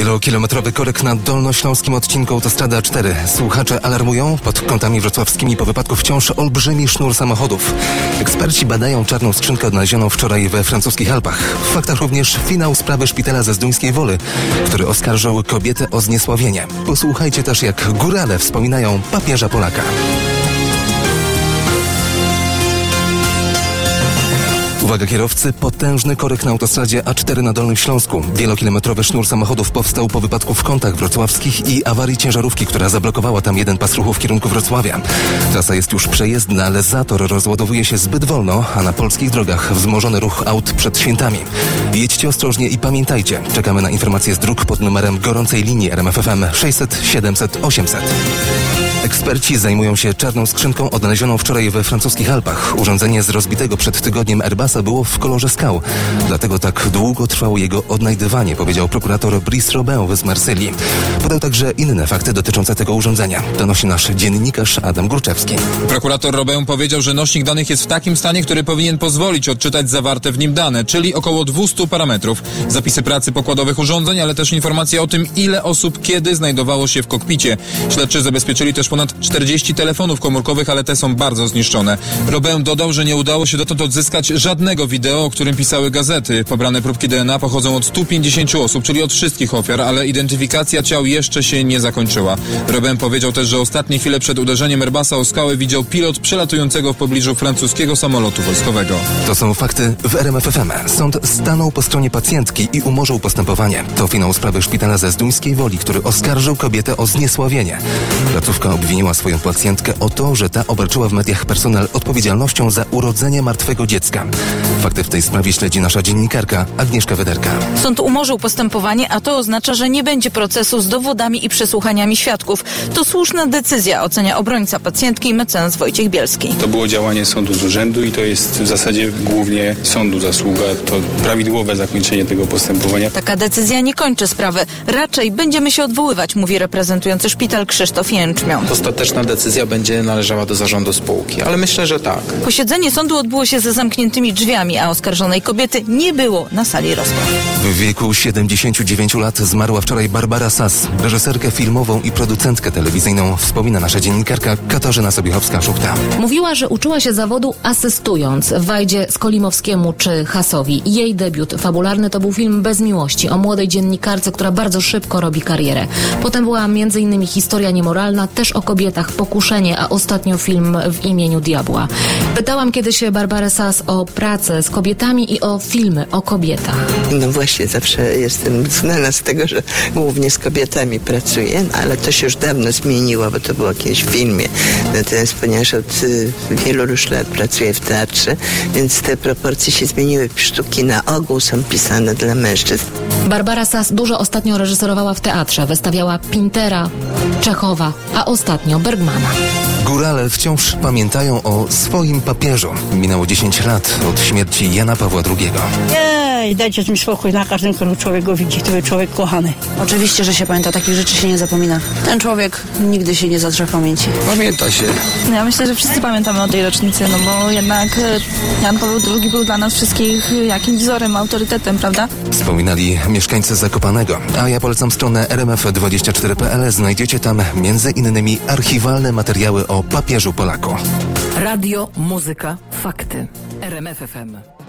Wielokilometrowy korek na dolnośląskim odcinku autostrady A4. Słuchacze alarmują, pod kątami wrocławskimi po wypadku wciąż olbrzymi sznur samochodów. Eksperci badają czarną skrzynkę odnalezioną wczoraj we francuskich Alpach. W faktach również finał sprawy szpitala ze Zduńskiej Woli, który oskarżał kobietę o zniesławienie. Posłuchajcie też, jak górale wspominają papieża Polaka. Uwaga kierowcy, potężny korek na autostradzie A4 na Dolnym Śląsku. Wielokilometrowy sznur samochodów powstał po wypadku w Kątach wrocławskich i awarii ciężarówki, która zablokowała tam jeden pas ruchu w kierunku Wrocławia. Trasa jest już przejezdna, ale zator rozładowuje się zbyt wolno, a na polskich drogach wzmożony ruch aut przed świętami. Jedźcie ostrożnie i pamiętajcie, czekamy na informacje z dróg pod numerem gorącej linii RMF FM 600 700 800. Eksperci zajmują się czarną skrzynką odnalezioną wczoraj we francuskich Alpach. Urządzenie z rozbitego przed tygodniem Airbusa było w kolorze skał. Dlatego tak długo trwało jego odnajdywanie, powiedział prokurator Brice Robin z Marsylii. Podał także inne fakty dotyczące tego urządzenia. Donosi nasz dziennikarz Adam Górczewski. Prokurator Robin powiedział, że nośnik danych jest w takim stanie, który powinien pozwolić odczytać zawarte w nim dane, czyli około 200 parametrów. Zapisy pracy pokładowych urządzeń, ale też informacje o tym, ile osób kiedy znajdowało się w kokpicie. Śledczy zabezpieczyli też ponad 40 telefonów komórkowych, ale te są bardzo zniszczone. Robin dodał, że nie udało się dotąd odzyskać żadnego wideo, o którym pisały gazety. Pobrane próbki DNA pochodzą od 150 osób, czyli od wszystkich ofiar, ale identyfikacja ciał jeszcze się nie zakończyła. Robin powiedział też, że ostatnie chwile przed uderzeniem Airbusa o skałę widział pilot przelatującego w pobliżu francuskiego samolotu wojskowego. To są fakty w RMF FM. Sąd stanął po stronie pacjentki i umorzył postępowanie. To finał sprawy szpitala ze Zduńskiej Woli, który oskarżył kobietę o zniesławienie. Placówka obwiniła swoją pacjentkę o to, że ta obarczyła w mediach personel odpowiedzialnością za urodzenie martwego dziecka. Fakty w tej sprawie śledzi nasza dziennikarka Agnieszka Wederka. Sąd umorzył postępowanie, a to oznacza, że nie będzie procesu z dowodami i przesłuchaniami świadków. To słuszna decyzja, ocenia obrońca pacjentki mecenas Wojciech Bielski. To było działanie sądu z urzędu i to jest w zasadzie głównie sądu zasługa. To prawidłowe zakończenie tego postępowania. Taka decyzja nie kończy sprawy. Raczej będziemy się odwoływać, mówi reprezentujący szpital Krzysztof Jęczmią. Ostateczna decyzja będzie należała do zarządu spółki, ale myślę, że tak. Posiedzenie sądu odbyło się za zamkniętymi drzwiami, a oskarżonej kobiety nie było na sali rozpraw. W wieku 79 lat zmarła wczoraj Barbara Sass. Reżyserkę filmową i producentkę telewizyjną wspomina nasza dziennikarka Katarzyna Sobiechowska-Szuchta. Mówiła, że uczyła się zawodu asystując Wajdzie Skolimowskiemu czy Hasowi. Jej debiut fabularny to był film Bez miłości o młodej dziennikarce, która bardzo szybko robi karierę. Potem była m.in. Historia niemoralna, też o kobietach, Pokuszenie, a ostatnio film W imieniu diabła. Pytałam kiedyś Barbarę Sass o pracę z kobietami i o filmy o kobietach. No właśnie, zawsze jestem znana z tego, że głównie z kobietami pracuję, ale to się już dawno zmieniło, bo to było kiedyś w filmie. Natomiast ponieważ od wielu już lat pracuję w teatrze, więc te proporcje się zmieniły. Sztuki na ogół są pisane dla mężczyzn. Barbara Sass dużo ostatnio reżyserowała w teatrze. Wystawiała Pintera, Czechowa, a ostatnio Bergmana. Górale wciąż pamiętają o swoim papieżu. Minęło 10 lat od śmierci Jana Pawła II. Ej, dajcie mi spokój, na każdym kroku człowiek go widzi, to jest człowiek kochany. Oczywiście, że się pamięta, takich rzeczy się nie zapomina. Ten człowiek nigdy się nie zatrze w pamięci. Pamięta się. Ja myślę, że wszyscy pamiętamy o tej rocznicy, no bo jednak Jan Paweł II był dla nas wszystkich jakimś wzorem, autorytetem, prawda? Wspominali mieszkańcy Zakopanego. A ja polecam stronę rmf24.pl. Znajdziecie tam między innymi archiwalne materiały o papieżu Polaku. Radio, muzyka, fakty. RMF FM.